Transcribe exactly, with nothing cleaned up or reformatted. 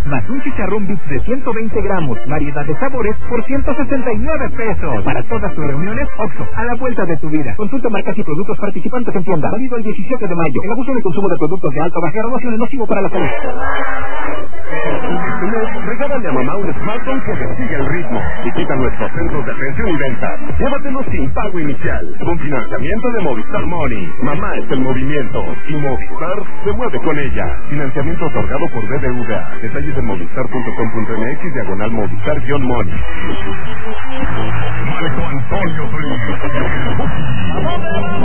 más un chicharrón Big de ciento veinte gramos, variedad de sabores por ciento sesenta y nueve pesos. Para todas tus reuniones, Oxxo, a la vuelta de tu vida. Consulta marcas y productos participantes en tienda. Válido el diecisiete de mayo. El abuso en el consumo de productos de alta o baja graduación es nocivo para la salud. Regálale a mamá un smartphone que le siga el ritmo. Visita nuestros centros de atención y venta. Llévatelo sin pago inicial, con financiamiento de Movistar Money. Mamá es el movimiento y Movistar se mueve con ella. Financiamiento otorgado por B B V A. Detalles en movistar punto com punto m x diagonal Movistar-Money. Marco Antonio Solís.